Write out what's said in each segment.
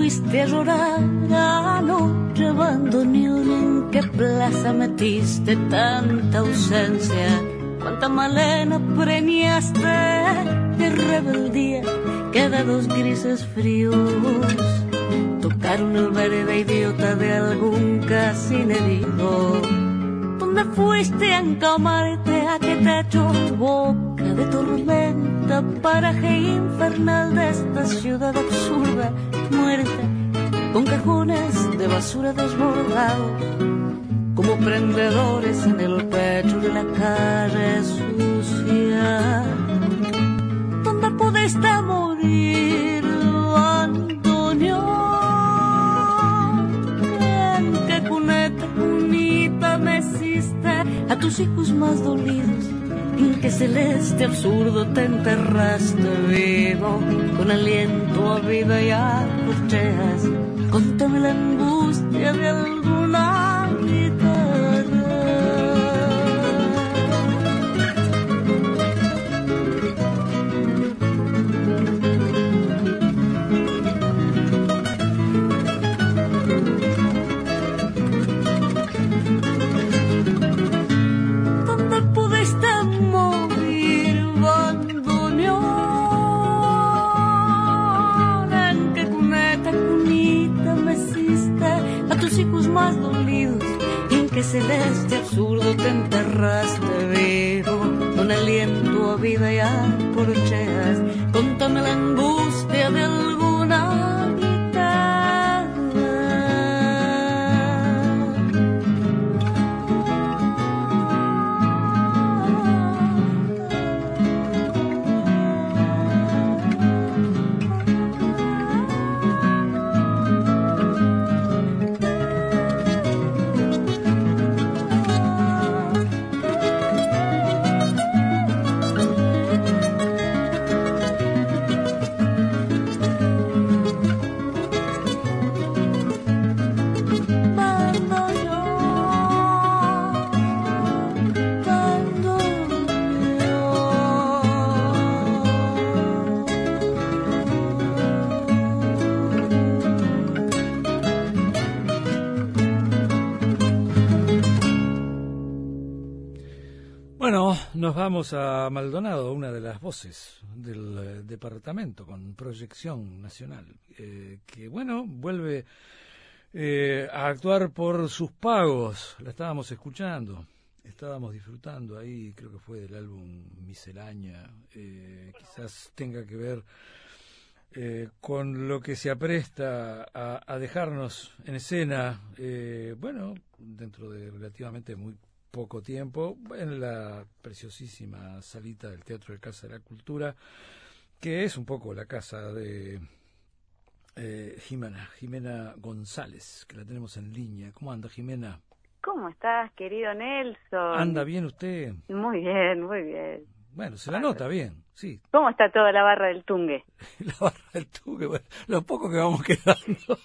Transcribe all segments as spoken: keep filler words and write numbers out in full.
fuiste a llorar anoche bandoneón? ¿En qué plaza metiste tanta ausencia? Cuánta malena preñaste de rebeldía que dedos grises fríos tocaron el verde idiota de algún casinerío. ¿Dónde fuiste a encamarte? ¿A qué techo? Boca de tormenta, paraje infernal de esta ciudad absurda, muerta, con cajones de basura desbordados, como prendedores en el pecho de la calle sucia. ¿Dónde pudiste morir, Antonio? ¿En qué cuneta, cunita meciste a tus hijos más dolidos? ¿En qué celeste absurdo te enterraste vivo, con aliento a vida y a corcheas? Contame la angustia de alguna guitarra. ¿Dónde pudiste morir, bandoneón? ¿En qué cuneta, cunita meciste a tus hijos más dolidos? ¿En qué celeste absurdo te enterraste vivo, con aliento a vida y a corcheas? Contame la angustia de alguna guitarra. Bueno, nos vamos a Maldonado, una de las voces del eh, departamento con proyección nacional, eh, que bueno, vuelve eh, a actuar por sus pagos. La estábamos escuchando, estábamos disfrutando ahí, creo que fue del álbum Miscelánea, eh, quizás tenga que ver eh, con lo que se apresta a, a dejarnos en escena, eh, bueno, dentro de relativamente muy poco tiempo, en la preciosísima salita del Teatro de Casa de la Cultura, que es un poco la casa de eh, Jimena, Jimena González, que la tenemos en línea. ¿Cómo anda, Jimena? ¿Cómo estás, querido Nelson? ¿Anda bien usted? Muy bien, muy bien. Bueno, se la nota bien, sí. ¿Cómo está toda la barra del Tungue? La barra del Tungue, bueno, lo poco que vamos quedando.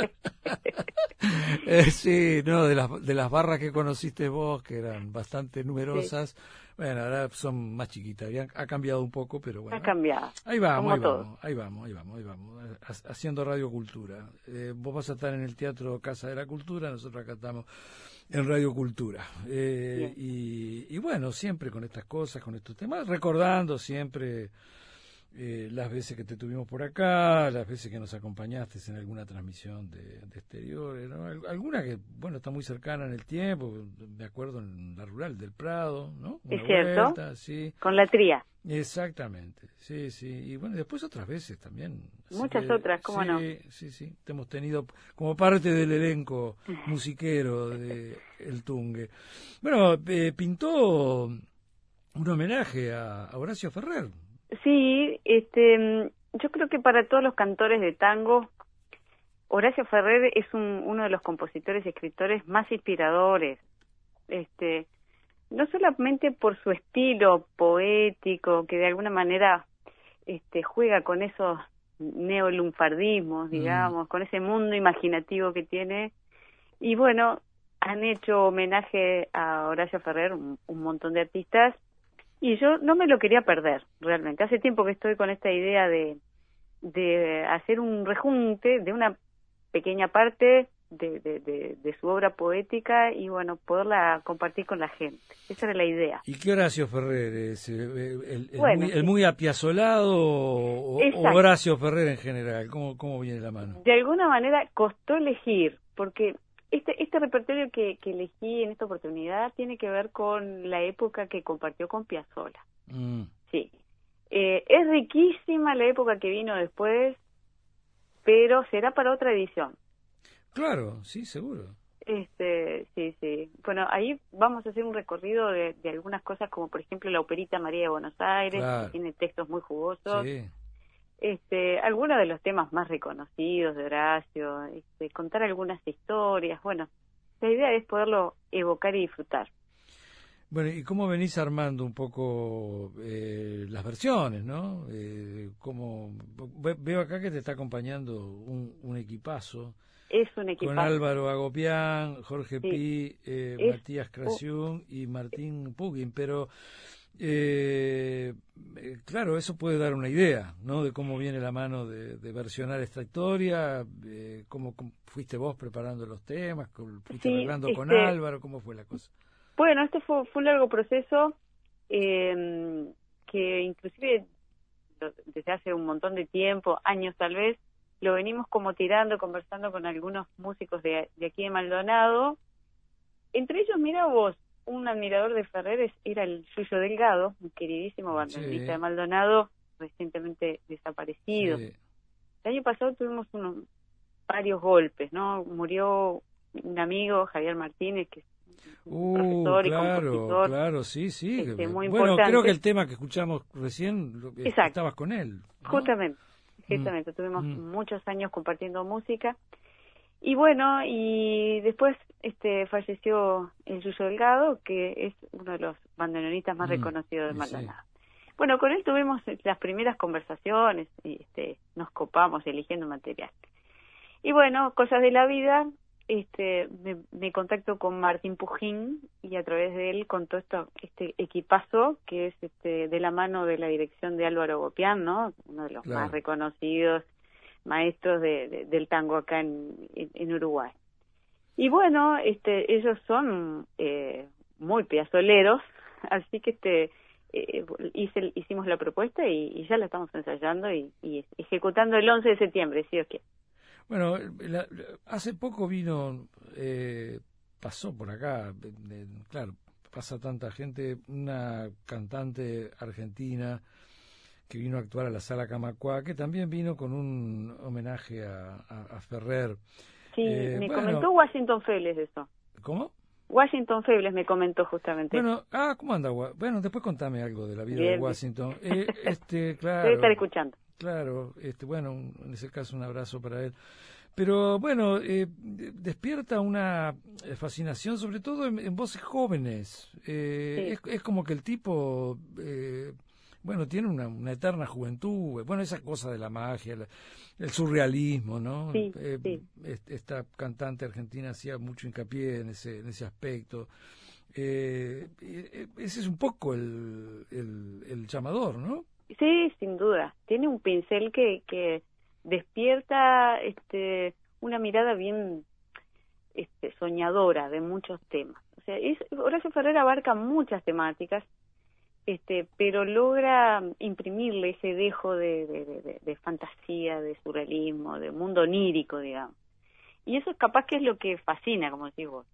eh, sí, no, de las, de las barras que conociste vos, que eran bastante numerosas, sí. Bueno, ahora son más chiquitas, ya ha cambiado un poco, pero bueno. Ha cambiado. Ahí vamos, ahí todo. vamos, ahí vamos, ahí vamos, ahí vamos, haciendo Radio Cultura. Eh, vos vas a estar en el Teatro Casa de la Cultura, nosotros acá estamos en Radio Cultura. Eh, y, y bueno, siempre con estas cosas, con estos temas, recordando siempre eh, las veces que te tuvimos por acá, las veces que nos acompañaste en alguna transmisión de, de exteriores, ¿no? Alguna que, bueno, está muy cercana en el tiempo, me acuerdo en la Rural del Prado, ¿no? Una es cierto, vuelta, sí. Con la tría. Exactamente, sí, sí, y bueno, después otras veces también. Muchas que, otras, ¿cómo sí, no? Sí, sí, te hemos tenido como parte del elenco musiquero de El Tungue. Bueno, eh, pintó un homenaje a, a Horacio Ferrer. Sí, este, yo creo que para todos los cantores de tango, Horacio Ferrer es un, uno de los compositores y escritores más inspiradores, este, no solamente por su estilo poético, que de alguna manera este, juega con esos neolunfardismos, digamos, mm. con ese mundo imaginativo que tiene, y bueno, han hecho homenaje a Horacio Ferrer un, un montón de artistas, y yo no me lo quería perder, realmente. Hace tiempo que estoy con esta idea de, de hacer un rejunte de una pequeña parte de, de, de, de su obra poética y, bueno, poderla compartir con la gente. Esa era la idea. ¿Y qué Horacio Ferrer es? ¿El, el, el Bueno, muy, el muy apiazolado o, o Horacio Ferrer en general? ¿Cómo, cómo viene la mano? De alguna manera costó elegir, porque este este repertorio que, que elegí en esta oportunidad tiene que ver con la época que compartió con Piazzolla. Mm. Sí. Eh, es riquísima la época que vino después, pero será para otra edición. Claro, sí, seguro. Este, sí, sí. Bueno, ahí vamos a hacer un recorrido de, de algunas cosas, como por ejemplo la operita María de Buenos Aires, Claro. que tiene textos muy jugosos. Sí. Este, algunos de los temas más reconocidos de Horacio, este, contar algunas historias. Bueno, la idea es poderlo evocar y disfrutar. Bueno, ¿y cómo venís armando un poco eh, las versiones, no? Eh, como veo acá que te está acompañando un, un equipazo. Es un equipazo. Con Álvaro Agopián, Jorge Sí. Pi, eh, Es, Matías Crasiún y Martín Pugin, pero eh, eh, claro, eso puede dar una idea, ¿no? De cómo viene la mano de, de versionar esta historia, eh, cómo, cómo fuiste vos preparando los temas, cómo fuiste sí, arreglando este, con Álvaro, cómo fue la cosa. Bueno, este fue, fue un largo proceso eh, que inclusive desde hace un montón de tiempo, años tal vez, lo venimos como tirando, conversando con algunos músicos de, de aquí de Maldonado. Entre ellos, mira vos, un admirador de Ferrer era el Yuyo Delgado, un queridísimo bandoneonista Sí. de Maldonado, recientemente desaparecido. Sí. El año pasado tuvimos unos varios golpes, ¿no? Murió un amigo, Javier Martínez, que es un Uh, profesor y claro, compositor. claro, sí, sí. Este, muy bueno, importante. creo que el tema que escuchamos recién, lo, Exacto. estabas con él, ¿no? Justamente, justamente, Mm. tuvimos Mm. muchos años compartiendo música. Y bueno, y después este falleció el Yuyo Delgado, que es uno de los bandoneonistas más Mm. reconocidos de Sí, Maldonado. Bueno, con él tuvimos las primeras conversaciones, y este, nos copamos eligiendo material. Y bueno, cosas de la vida, este me, me contacto con Martín Pugin y a través de él con todo esto, este equipazo que es este de la mano de la dirección de Álvaro Agopián, ¿no? Uno de los Claro. más reconocidos maestros de, de, del tango acá en, en, en Uruguay. Y bueno, este ellos son eh, muy piazoleros, así que este eh, hice, hicimos la propuesta y, y ya la estamos ensayando y, y ejecutando el once de septiembre, si Dios quiere. Bueno, la, hace poco vino, eh, pasó por acá, eh, claro, pasa tanta gente, una cantante argentina que vino a actuar a la Sala Camacuá, que también vino con un homenaje a, a, a Ferrer. Sí, eh, me bueno, comentó Washington Febles eso. ¿Cómo? Washington Febles me comentó justamente. Bueno, ah, ¿cómo anda? Bueno, después contame algo de la vida Bien, de Washington. Eh, este, claro. Debe estar escuchando. Claro, este, bueno, en ese caso un abrazo para él. Pero bueno, eh, despierta una fascinación, sobre todo en, en voces jóvenes. Eh, Sí. es, es como que el tipo, eh, bueno, tiene una, una eterna juventud. Bueno, esa cosa de la magia, la, el surrealismo, ¿no? Sí, Eh, sí. Esta cantante argentina hacía mucho hincapié en ese, en ese aspecto. Eh, ese es un poco el, el, el llamador, ¿no? Sí, sin duda. Tiene un pincel que, que despierta este, una mirada bien este, soñadora de muchos temas. O sea, es, Horacio Ferrer abarca muchas temáticas, este, pero logra imprimirle ese dejo de, de, de, de fantasía, de surrealismo, de mundo onírico, digamos. Y eso es capaz que es lo que fascina, como decís vos.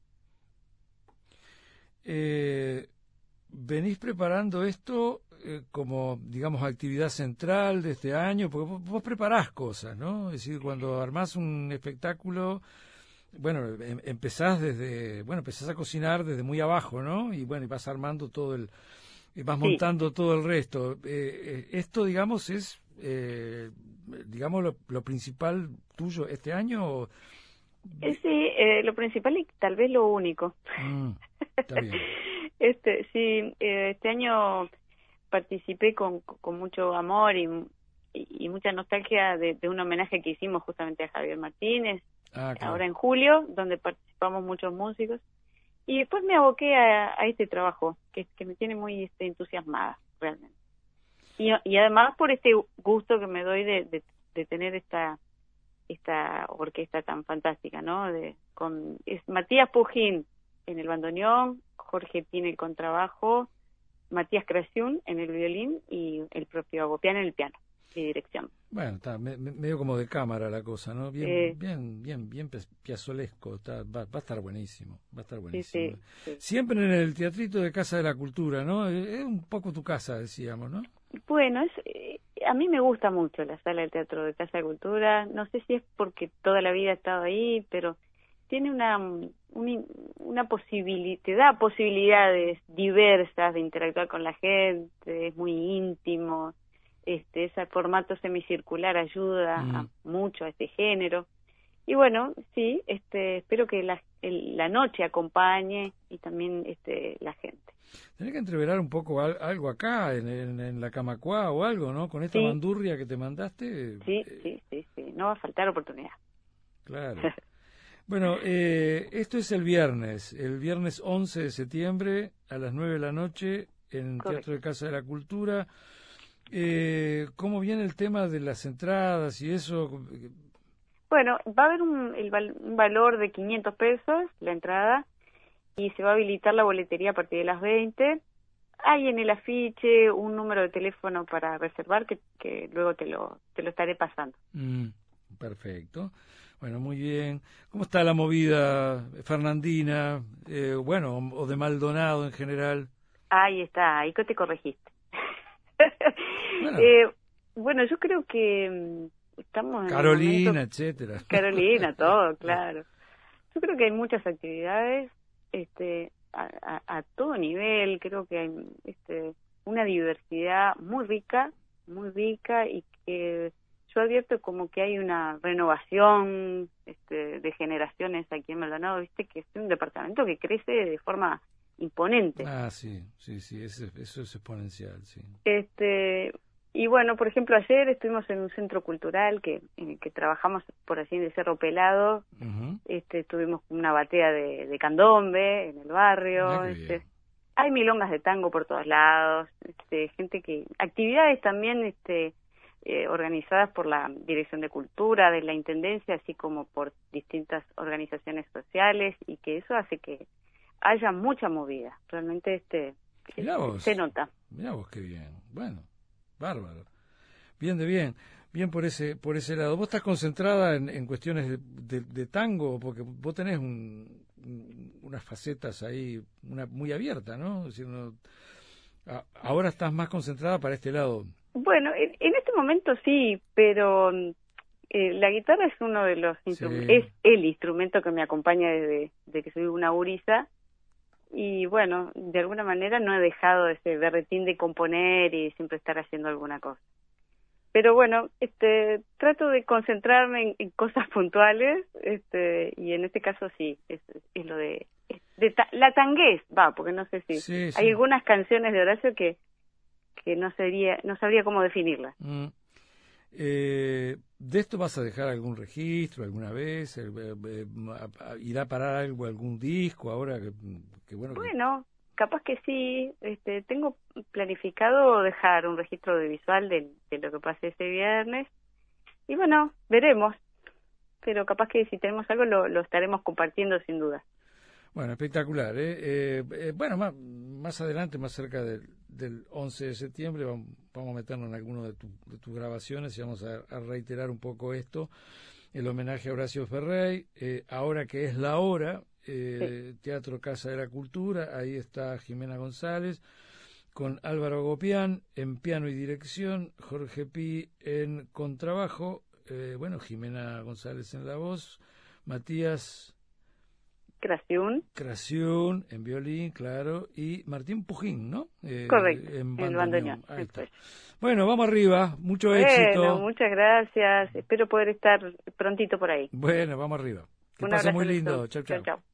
Eh, ¿Venís preparando esto eh, como, digamos, actividad central de este año? Porque vos, vos preparás cosas, ¿no? Es decir, cuando armás un espectáculo, bueno, em, empezás desde, bueno, empezás a cocinar desde muy abajo, ¿no? Y bueno, y vas armando todo el, y vas Sí. montando todo el resto. Eh, eh, esto, digamos, es, eh, digamos, lo, lo principal tuyo este año. ¿O? Eh, sí, eh, lo principal y tal vez lo único. Mm, está bien. Este, sí, eh, este año participé con, con mucho amor y, y, y mucha nostalgia de, de un homenaje que hicimos justamente a Javier Martínez, Ah, claro. ahora en julio, donde participamos muchos músicos. Y después me aboqué a, a este trabajo, que, que me tiene muy este, entusiasmada, realmente. Y, y además por este gusto que me doy de, de, de tener esta esta orquesta tan fantástica, ¿no? De, con es Matías Pujín en el bandoneón, Jorge Pi en el contrabajo, Matías Krasiun en el violín y el propio Agopian en el piano y dirección. Bueno, está me, me, medio como de cámara la cosa, ¿no? Bien, eh, bien, bien, bien piazolesco, está, va, va a estar buenísimo, va a estar buenísimo. Sí, sí, Siempre en el Teatrito de Casa de la Cultura, ¿no? Es un poco tu casa, decíamos, ¿no? Bueno, es, eh, a mí me gusta mucho la sala del Teatro de Casa de Cultura, no sé si es porque toda la vida he estado ahí, pero tiene una, una, una posibilidad, te da posibilidades diversas de interactuar con la gente, es muy íntimo. Este, ese formato semicircular ayuda mm. a mucho a este género. Y bueno, sí, este, espero que la, el, la noche acompañe y también este, la gente. Tenés que entreverar un poco al, algo acá, en, en, en la Camacuá o algo, ¿no? Con esta sí. bandurria que te mandaste. Sí, eh... sí, sí, sí, no va a faltar oportunidad. Claro. Bueno, eh, esto es el viernes, el viernes once de septiembre a las nueve de la noche en el Teatro de Casa de la Cultura. Eh, ¿Cómo viene el tema de las entradas y eso? Bueno, va a haber un, el, un valor de quinientos pesos la entrada y se va a habilitar la boletería a partir de las veinte. Hay en el afiche un número de teléfono para reservar que, que luego te lo, te lo estaré pasando. Mm, perfecto. Bueno, muy bien. ¿Cómo está la movida fernandina, eh, bueno, o de Maldonado en general? Ahí está, ahí que te corregiste. Bueno. eh, bueno, yo creo que estamos... Carolina, en momento... etcétera. Carolina, todo, claro. Yo creo que hay muchas actividades este, a, a, a todo nivel. Creo que hay este, una diversidad muy rica, muy rica y que yo advierto como que hay una renovación este, de generaciones aquí en Maldonado, viste, que es un departamento que crece de forma imponente. Ah, sí, sí, sí, eso, eso es exponencial, sí. Este, y bueno, por ejemplo, ayer estuvimos en un centro cultural que en el que trabajamos por así de Cerro Pelado. Uh-huh. Este, tuvimos una batea de, de candombe en el barrio. Ah, este, hay milongas de tango por todos lados, este, gente que, actividades también, este, eh, organizadas por la Dirección de Cultura de la Intendencia, así como por distintas organizaciones sociales, y que eso hace que haya mucha movida, realmente este vos, se nota. Mirá vos qué bien, bueno, bárbaro, bien de bien, bien por ese por ese lado. ¿Vos estás concentrada en, en cuestiones de, de, de tango? Porque vos tenés un, un, unas facetas ahí una muy abiertas, ¿no? Es decir, no, a, ahora estás más concentrada para este lado. Bueno, en, en este momento sí, pero eh, la guitarra es uno de los instrumentos, sí. Es el instrumento que me acompaña desde, desde que soy una gurisa. Y bueno, de alguna manera no he dejado ese berretín de componer y siempre estar haciendo alguna cosa. Pero bueno, este, trato de concentrarme en, en cosas puntuales, este, y en este caso sí, es, es lo de, de ta, la tanguez, va, porque no sé si sí, sí. Hay algunas canciones de Horacio que que no sería, no sabría cómo definirlas. Mm. Eh, ¿De esto vas a dejar algún registro alguna vez? Eh, eh, ¿Irá a parar algo, algún disco ahora? Que, que bueno, bueno que... capaz que sí. Este, tengo planificado dejar un registro audiovisual de, de lo que pase ese viernes. Y bueno, veremos. Pero capaz que si tenemos algo lo, lo estaremos compartiendo sin duda. Bueno, espectacular. ¿eh? Eh, eh, bueno, más, más adelante, más cerca del, del once de septiembre, vamos, vamos a meternos en alguna de, tu, de tus grabaciones y vamos a, a reiterar un poco esto, el homenaje a Horacio Ferrey. Eh, ahora que es la hora, eh, sí. Teatro Casa de la Cultura, ahí está Jimena González, con Álvaro Agopian en piano y dirección, Jorge Pi en contrabajo, eh, bueno, Jimena González en la voz, Matías... Krasiun. Krasiun en violín, claro, y Martín Pujín, ¿no? Eh, Correcto, en bandoneón. el bandoneón. Ahí está. Bueno, vamos arriba, mucho bueno, éxito. Bueno, muchas gracias, espero poder estar prontito por ahí. Bueno, vamos arriba. Que Un pase abrazo muy lindo, chau, chau. Chau, chau.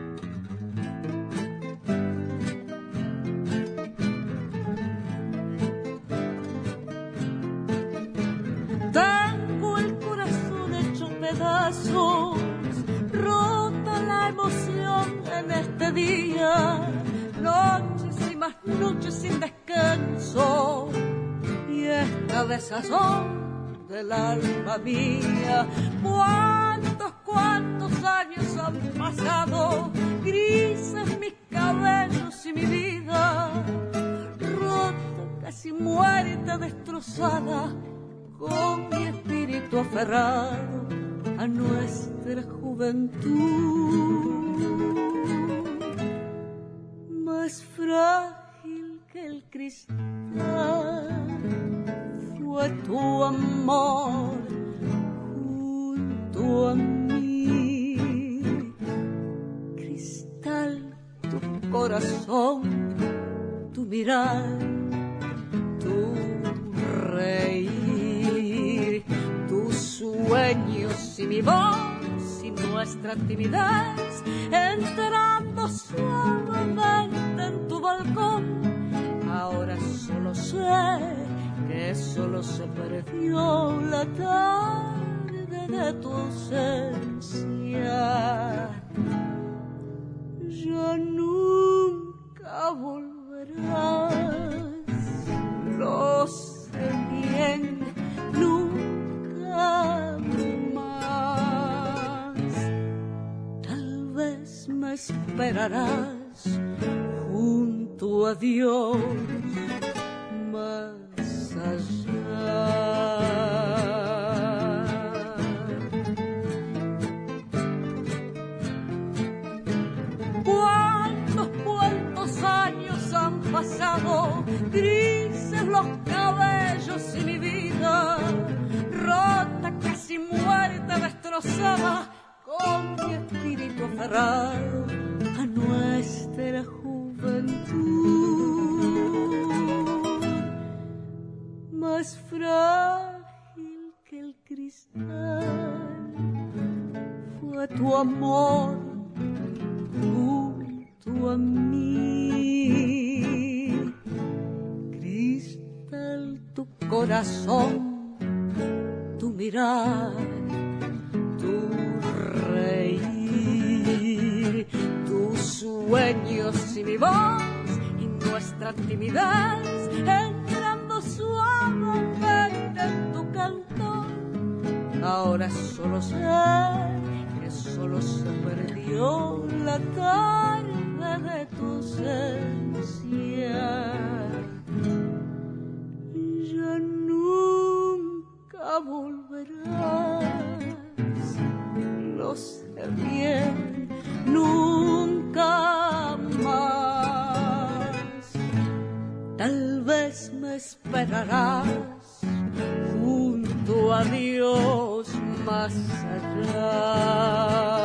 Tengo el corazón hecho pedazos, rota la emoción en este día, noches y más noches sin descanso, y esta desazón del alma mía. Cuántos, cuántos años han pasado, grises mis cabellos y mi vida, rota, casi muerta, destrozada, con mi espíritu aferrado a nuestra juventud. Más frágil que el cristal fue tu amor junto a mí. Cristal, tu corazón, tu mirar, tu reír, tus sueños y mi voz y nuestra timidez, entrando suavemente en tu balcón. Ahora solo sé que solo se perdió la tarde de tu ausencia. Ya nunca volverás, lo sé bien, nunca más. Tal vez me esperarás junto a Dios más allá. Cuántos, cuántos años han pasado, grises los cabellos y mi vida, rota, casi muerta, destrozada, con mi espíritu aferrado a nuestra juventud. Más frágil que el cristal fue tu amor junto a mí. Cristal, tu corazón, tu mirar, tu reír, tus sueños y mi voz y nuestra timidez, entrando suavemente en tu canto. Ahora solo sé que solo se perdió la tarde de tu ausencia. Ya nunca volverás, lo sé bien, nunca más. Tal vez me esperarás junto a Dios más allá.